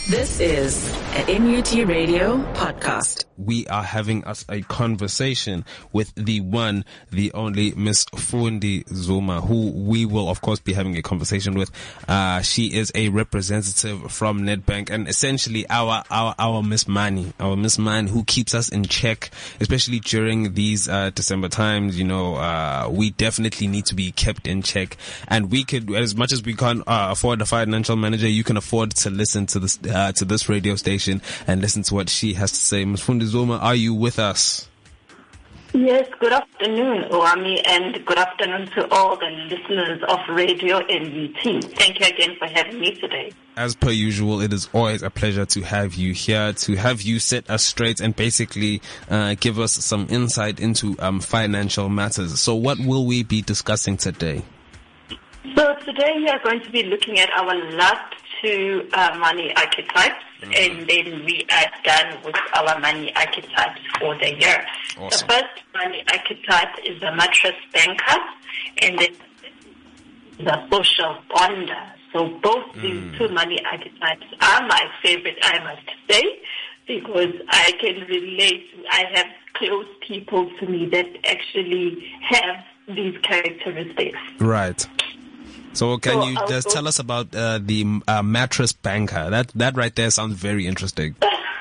This is an NUT Radio podcast. We are having us a conversation with the one, the only Miss Fundi Zuma, who we will of course be having a conversation with. She is a representative from Nedbank and essentially our Miss Money, who keeps us in check, especially during these December times. You know, we definitely need to be kept in check, and we could, as much as we can't afford a financial manager, you can afford to listen to this radio station and listen to what she has to say. Ms. Fundi Zuma, are you with us? Yes, good afternoon, Owami, and good afternoon to all the listeners of Radio NUT. Thank you again for having me today. As per usual, it is always a pleasure to have you here, to have you set us straight and basically give us some insight into financial matters. So what will we be discussing today? So today we are going to be looking at our last two money archetypes, and then we are done with our money archetypes for the year. Awesome. The first money archetype is the mattress banker, and then the social bonder. So both these two money archetypes are my favorite, I must say, because I can relate. I have close people to me that actually have these characteristics. Right. So can you just tell us about the mattress banker? That right there sounds very interesting.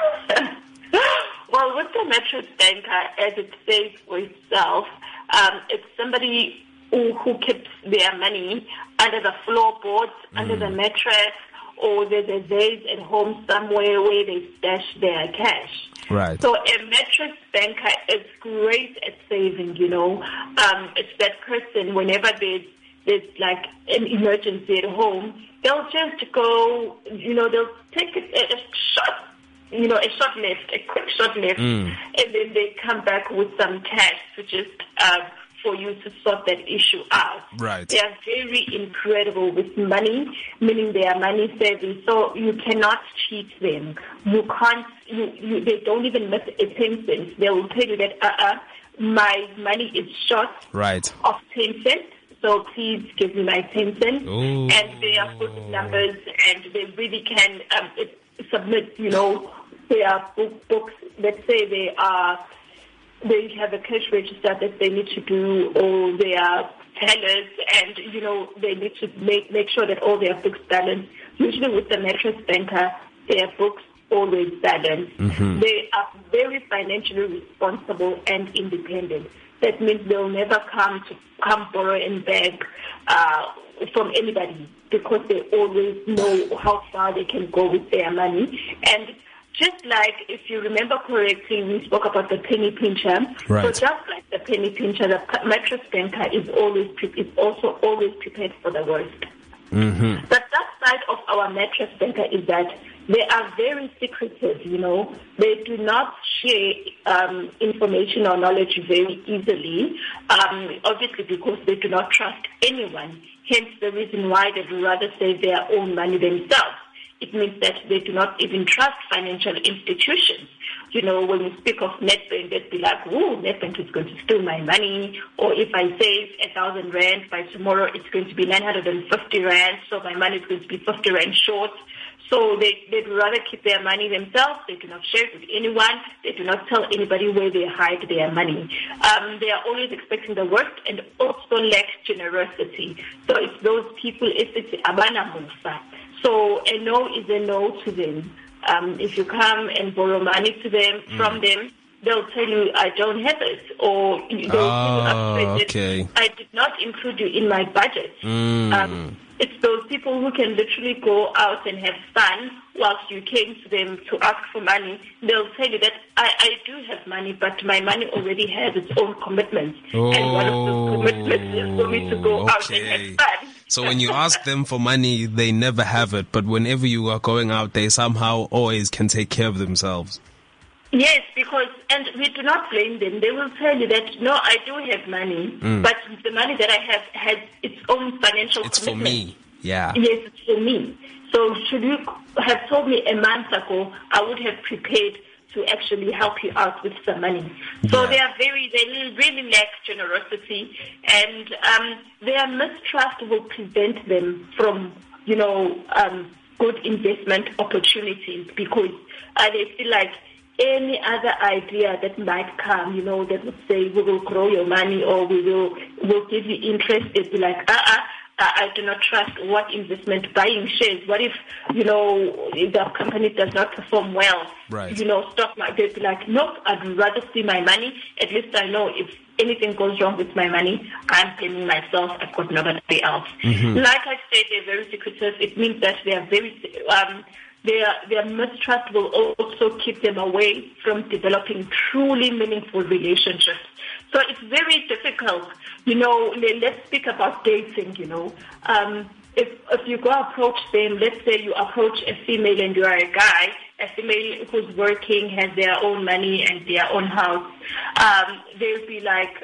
Well, with the mattress banker, as it says for itself, it's somebody who keeps their money under the floorboards, under the mattress, or there's a vase at home somewhere where they stash their cash. Right. So a mattress banker is great at saving, you know. It's that person, whenever there's like an emergency at home, they'll just go, you know, they'll take a shot, you know, a quick shot left, and then they come back with some cash to just for you to sort that issue out. Right. They are very incredible with money, meaning they are money savvy, so you cannot cheat them. You can't, they don't even miss a 10 cents. They will tell you that, my money is short of 10 cents. So please give me my 10 cents. Ooh. And they are good numbers, and they really can submit, you know, their books. Let's say they have a cash register that they need to do, or they are tellers, and, you know, they need to make sure that all their books balance. Usually with the mattress banker, their books always balance. They are very financially responsible and independent. That means they'll never come borrow and beg from anybody, because they always know how far they can go with their money. And just like, if you remember correctly, we spoke about the penny pincher. Right. So just like the penny pincher, the mattress banker is also always prepared for the worst. The dark side of our mattress banker is that they are very secretive, you know. They do not share information or knowledge very easily, obviously because they do not trust anyone. Hence the reason why they would rather save their own money themselves. It means that they do not even trust financial institutions. You know, when we speak of Nedbank, they'd be like, "Ooh, Nedbank is going to steal my money." Or if I save 1,000 rand, by tomorrow it's going to be 950 rand, so my money is going to be 50 rand short. So they'd rather keep their money themselves. They do not share it with anyone. They do not tell anybody where they hide their money. They are always expecting the worst and also lack generosity. So it's those people, if it's abana musa. So a no is a no to them. If you come and borrow money from them, they'll tell you, "I don't have it," or they'll okay. "I did not include you in my budget." It's those people who can literally go out and have fun whilst you came to them to ask for money. They'll tell you that I do have money, but my money already has its own commitments. And one of those commitments is for me to go out and have fun. So when you ask them for money, they never have it. But whenever you are going out, they somehow always can take care of themselves. Yes, and we do not blame them. They will tell you that, "No, I do have money, but the money that I have has its own financial commitment. It's for me." Yeah. Yes, it's for me. So should you have told me a month ago, I would have prepared to actually help you out with some money. So they really lack generosity, and their mistrust will prevent them from, good investment opportunities because they feel like any other idea that might come, that would say we will grow your money or we'll give you interest, it'd be like, I do not trust. What investment? Buying shares. What if, the company does not perform well? Right. Stock market. They'd be like, nope, I'd rather see my money. At least I know if anything goes wrong with my money, I'm paying myself. I've got nobody else. Mm-hmm. Like I said, they're very secretive. It means that they are very, their mistrust will also keep them away from developing truly meaningful relationships. So it's very difficult. Let's speak about dating, If you go approach them, let's say you approach a female and you are a guy, a female who's working, has their own money and their own house, they'll be like,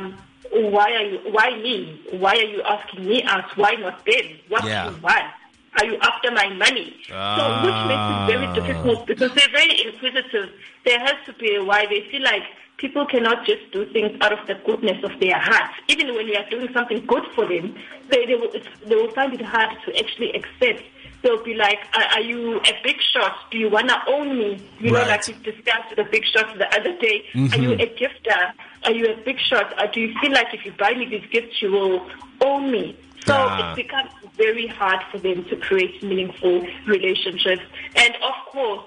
why me? Why are you asking me out? Why not them? What do you want? Are you after my money? So which makes it very difficult because they're very inquisitive. There has to be a why. They feel like people cannot just do things out of the goodness of their hearts. Even when you are doing something good for them, they will find it hard to actually accept. They'll be like, are you a big shot? Do you want to own me? Like we discussed the big shot the other day. Mm-hmm. Are you a gifter? Are you a big shot? Do you feel like if you buy me these gifts, you will own me? So it becomes very hard for them to create meaningful relationships. And of course,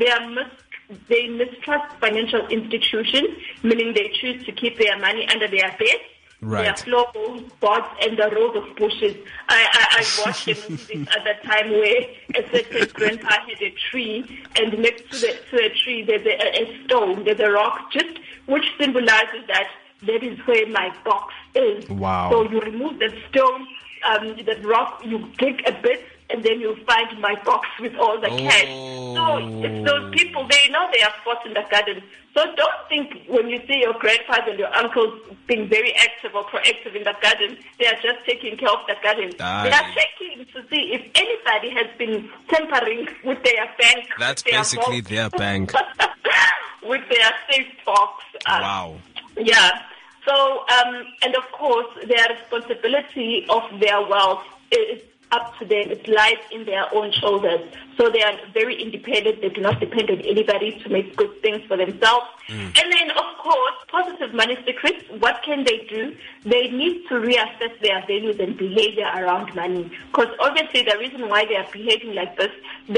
they mistrust financial institutions, meaning they choose to keep their money under their bed. Right. Their floorboards, boards, and the rows of bushes. I watched a movie this other time where a certain grandpa had a tree, and next to the tree there's a stone, there's a rock, which symbolizes that is where my box is. Wow. So you remove the stone, the rock, you dig a bit, and then you'll find my box with all the cash. So it's those people, they know they are fought in the garden. So don't think when you see your grandfather and your uncles being very active or proactive in the garden, they are just taking care of the garden. They are checking to see if anybody has been tampering with their bank. That's basically their bank. With their safe box. Wow. Yeah. So, and of course, their responsibility of their wealth is up to them. It lies in their own shoulders. So they are very independent. They do not depend on anybody to make good things for themselves. And then, of course, positive money secrets. What can they do? They need to reassess their values and behavior around money. Because obviously the reason why they are behaving like this,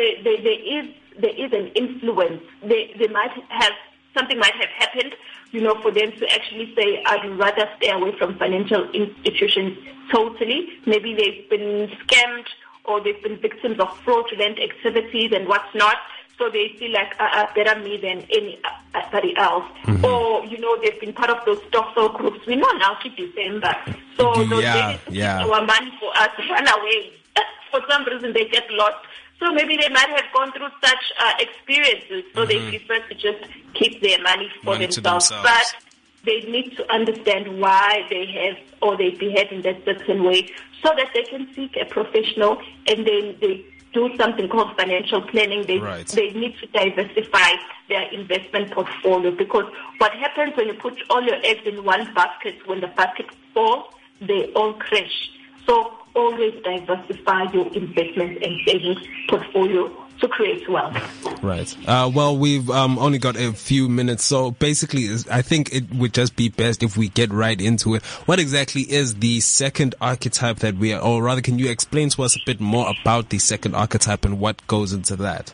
there is an influence. They might have, something might have happened, for them to actually say, I'd rather stay away from financial institutions totally. Maybe they've been scammed or they've been victims of fraudulent activities and what's not. So they feel like better me than anybody else. Mm-hmm. Or, they've been part of those stokvel groups. We know now it's December. So those ladies who keep our money for us run away. For some reason they get lost. So maybe they might have gone through such experiences, so they prefer to just keep their money for themselves. But they need to understand why they have or they behave in that certain way so that they can seek a professional and then they do something called financial planning. They need to diversify their investment portfolio because what happens when you put all your eggs in one basket, when the basket falls, they all crash. So always diversify your investment and savings portfolio to create wealth. Right. Well, we've only got a few minutes, so basically I think it would just be best if we get right into it. What exactly is the second archetype that we are, or rather can you explain to us a bit more about the second archetype and what goes into that?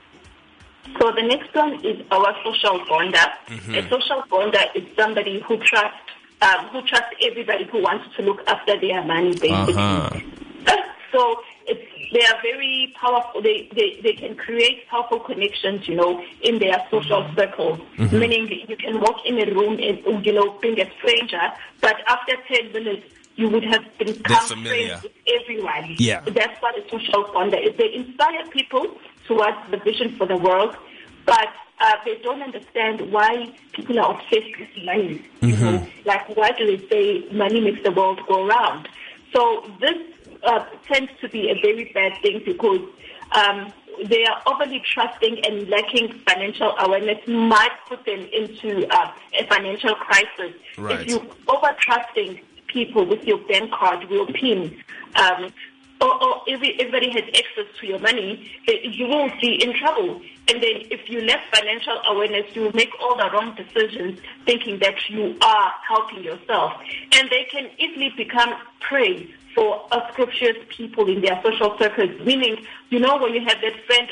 So the next one is our social bonder. Mm-hmm. A social bonder is somebody who trusts everybody, who wants to look after their money, basically. So they are very powerful. They can create powerful connections, in their social circles. Mm-hmm. Meaning you can walk in a room and, being a stranger, but after 10 minutes, you would have become friends with everyone. Yeah. That's what a social bonder is. They inspire people towards the vision for the world, but they don't understand why people are obsessed with money. Mm-hmm. Like why do they say money makes the world go round? So this tends to be a very bad thing because they are overly trusting and lacking financial awareness might put them into a financial crisis. Right. If you over trusting people with your bank card, your PIN, or everybody has access to your money, you will be in trouble. And then if you lack financial awareness, you will make all the wrong decisions thinking that you are helping yourself. And they can easily become prey for unscrupulous people in their social circles, meaning, when you have that friend,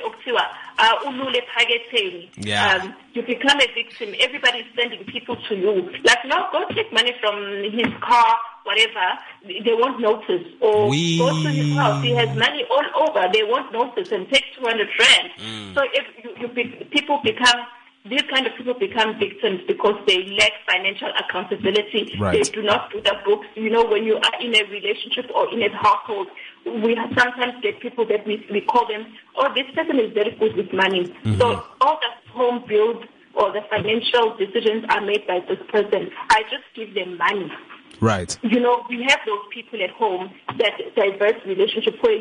you become a victim. Everybody's sending people to you. Like, no, go take money from his car, whatever, they won't notice. Or go to his house, he has money all over, they won't notice, and take 200 rand. So if these kind of people become victims because they lack financial accountability. Right. They do not do the books. When you are in a relationship or in a household, we sometimes get people that we call them, this person is very good with money. Mm-hmm. So all the home bills or the financial decisions are made by this person. I just give them money. Right. We have those people at home, that diverse relationship where,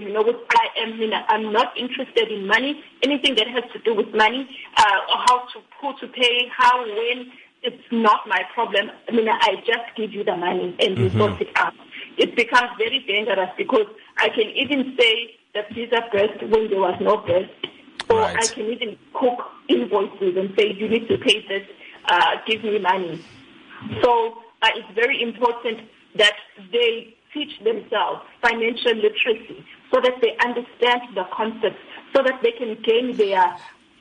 I'm not interested in money, anything that has to do with money, who to pay, how, when, it's not my problem. I just give you the money and you sort it out. It becomes very dangerous because I can even say that these are breast when there was no breast. Or I can even cook invoices and say, you need to pay this, give me money. So it's very important that they teach themselves financial literacy so that they understand the concepts, so that they can gain their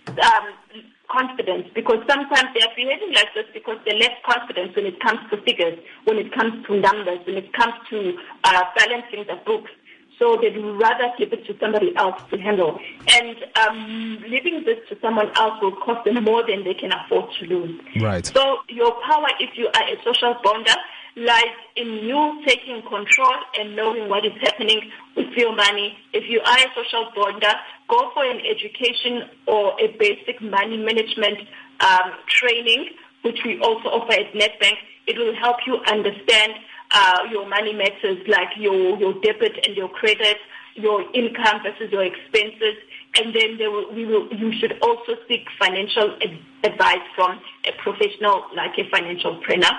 confidence, because sometimes they are behaving like this because they lack confidence when it comes to figures, when it comes to numbers, when it comes to balancing the books. So they'd rather give it to somebody else to handle. And leaving this to someone else will cost them more than they can afford to lose. Right. So your power, if you are a social bonder, lies in you taking control and knowing what is happening with your money. If you are a social bonder, go for an education or a basic money management training, which we also offer at Nedbank. It will help you understand your money matters, like your debit and your credit, your income versus your expenses, and then you should also seek financial advice from a professional, like a financial planner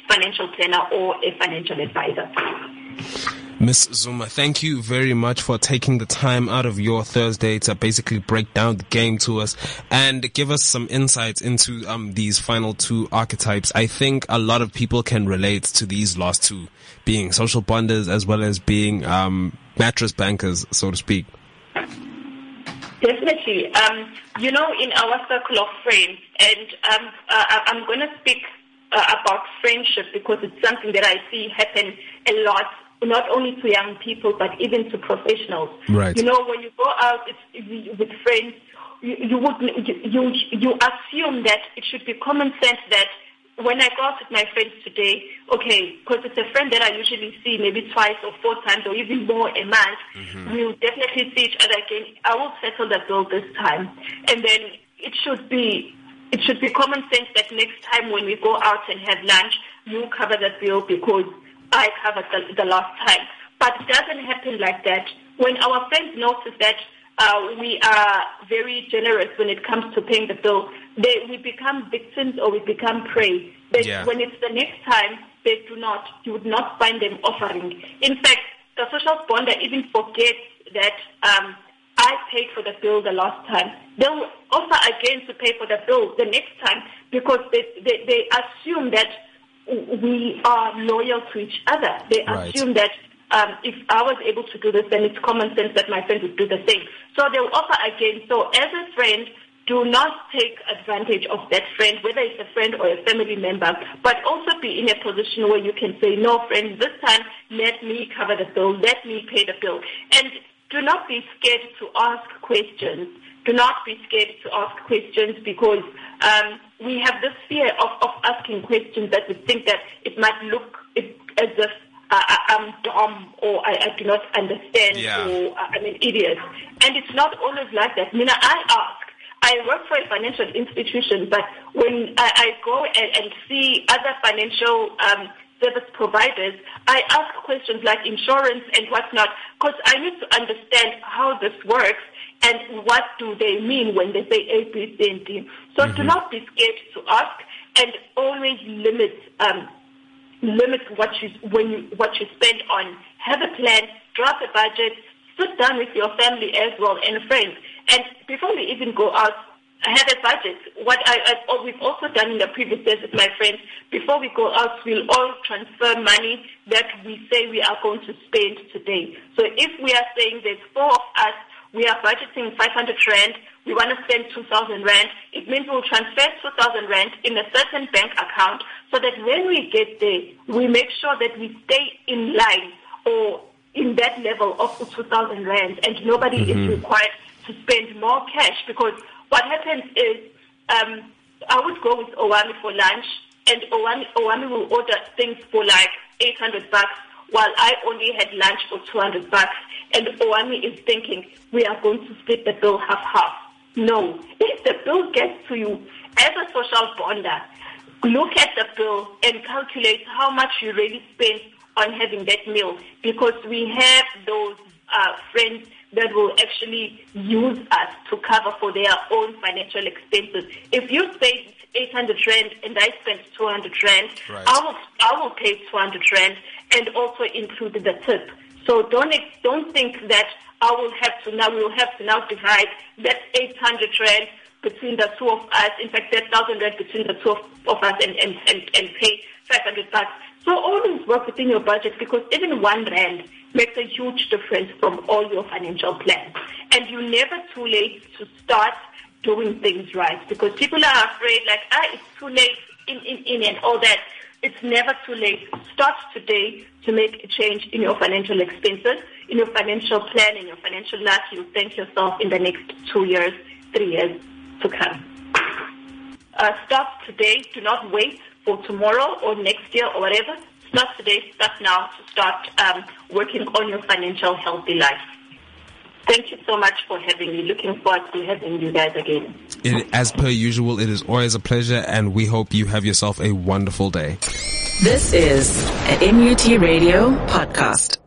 or a financial advisor. Ms. Zuma, thank you very much for taking the time out of your Thursday to basically break down the game to us and give us some insights into these final two archetypes. I think a lot of people can relate to these last two, being social bonders as well as being mattress bankers, so to speak. Definitely. In our circle of friends, and I'm going to speak about friendship because it's something that I see happen a lot, not only to young people, but even to professionals. Right. When you go out with friends, you assume that it should be common sense that when I go out with my friends today, because it's a friend that I usually see maybe twice or 4 times or even more a month, we'll definitely see each other again. I will settle the bill this time. And then it should be common sense that next time when we go out and have lunch, you cover the bill because I covered the last time. But it doesn't happen like that. When our friends notice that we are very generous when it comes to paying the bill, we become victims or we become prey. When it's the next time, you would not find them offering. In fact, the social bonder even forgets that I paid for the bill the last time. They'll offer again to pay for the bill the next time because they assume that we are loyal to each other. They assume that if I was able to do this, then it's common sense that my friend would do the same. So they'll offer again. So as a friend, do not take advantage of that friend, whether it's a friend or a family member, but also be in a position where you can say, no, friend, this time let me cover the bill, let me pay the bill. And do not be scared to ask questions. Do not be scared to ask questions because we have this fear of asking questions that we think that it might look as if I'm dumb or I do not understand or I'm an idiot. And it's not always like that. I ask. I work for a financial institution, but when I go and see other financial service providers, I ask questions like insurance and whatnot because I need to understand how this works and what do they mean when they say A, B, C, and D. So do not be scared to ask and always limit what you spend on. Have a plan, draft a budget, sit down with your family as well and friends. And before we even go out, have a budget. We've also done in the previous days with my friends, before we go out, we'll all transfer money that we say we are going to spend today. So if we are saying there's 4 of us, we are budgeting 500 Rand, we want to spend 2,000 Rand, it means we'll transfer 2,000 Rand in a certain bank account so that when we get there, we make sure that we stay in line or in that level of 2,000 Rand, and nobody is required to spend more cash. Because what happens is, I would go with Owami for lunch, and Owami will order things for like 800 bucks, while I only had lunch for 200 bucks. And Owami is thinking, we are going to split the bill half-half. No. If the bill gets to you as a social bonder, look at the bill and calculate how much you really spend on having that meal, because we have those friends that will actually use us to cover for their own financial expenses. If you spend 800 Rand and I spend 200 Rand, right, I will pay 200 Rand and also include the tip. So don't think that we will have to now divide that 800 Rand between the two of us. In fact, that 1,000 Rand between the two of us and pay 500 bucks. So always work within your budget, because even 1 Rand makes a huge difference from all your financial plans. And you're never too late to start doing things right, because people are afraid like, it's too late in and all that. It's never too late. Start today to make a change in your financial expenses, in your financial plan, in your financial life. You'll thank yourself in the next 2 years, 3 years to come. Start today. Do not wait for tomorrow or next year or whatever. Start today, start now to start working on your financial healthy life. Thank you so much for having me. Looking forward to having you guys again. As per usual, it is always a pleasure, and we hope you have yourself a wonderful day. This is an NUT Radio podcast.